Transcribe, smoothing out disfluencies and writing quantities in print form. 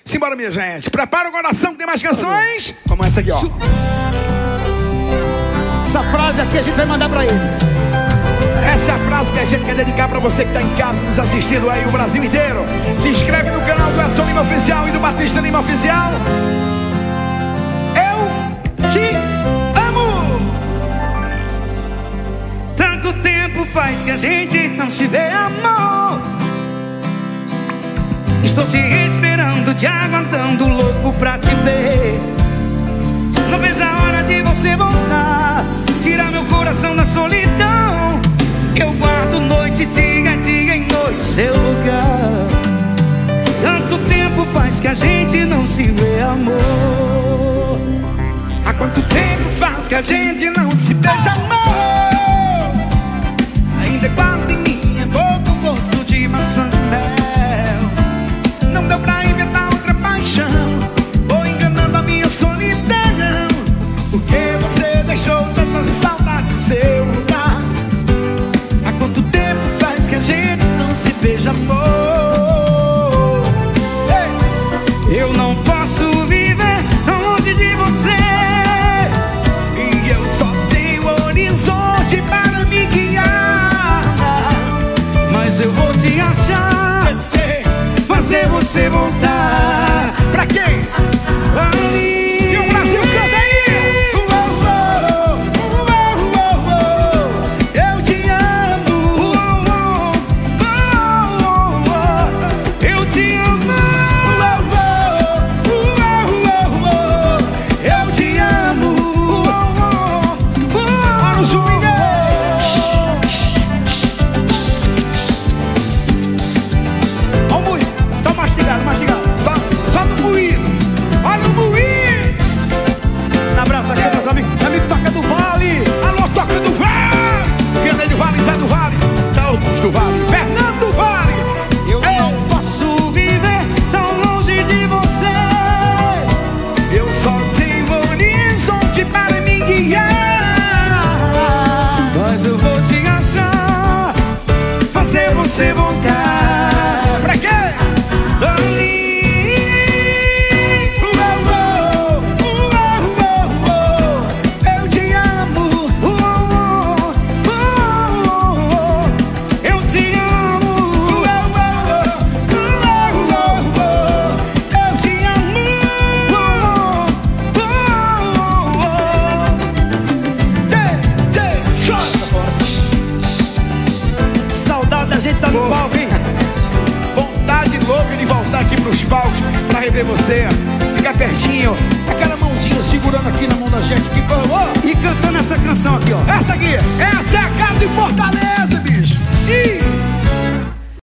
Simbora, minha gente. Prepara o coração que tem mais canções. Como essa aqui, ó. Essa frase aqui a gente vai mandar pra eles. Essa é a frase que a gente quer dedicar pra você que tá em casa nos assistindo aí o Brasil inteiro. Se inscreve no canal do Edson Lima Oficial e do Batista Lima Oficial. Eu te amo. Tanto tempo faz que a gente não se vê, amor. Estou te esperando, te aguardando, louco pra te ver. Não vejo a hora de você voltar, tirar meu coração da solidão. Eu guardo noite, dia em noite, seu lugar. Tanto tempo faz que a gente não se vê, amor. Há quanto tempo faz que a gente não se beija, amor? Ainda guardo em minha boca o gosto de maçã e mel. Não deu pra inventar outra paixão, vou enganando a minha solidão. Porque você deixou tanta saudade no seu lugar. Há quanto tempo faz que a gente não se beija, amor? Eu não posso viver tão longe de você, e eu só tenho horizonte para me guiar. Mas eu vou te achar, fazer você voltar. Pra quem? Ali. E o Brasil canta aí. Eu te amo. Eu te amo. Eu te amo. Para o swing. Ó o moído, só mastigado, mastigado. Só no moído. Olha o moído. Um abraço aqui, meus amigos. Meu amigo Toca do Vale. Alô, Toca do Vale. Venda do Vale, Zé do Vale. Todos do Vale. Fernando do Vale. Eu não posso viver tão longe de você. Eu só tenho horizonte para me guiar. Mas eu vou te achar, fazer você voltar. Pra quê? Ali. Eu te amo. Eu te amo. Eu te amo. Saudade da gente tá no palco, hein? Vontade louca de voltar aqui pros palcos pra rever você. Ficar pertinho, aquela mãozinha segurando aqui na mão da gente. Que coisa boa. E cantando essa canção aqui, ó. Essa aqui, essa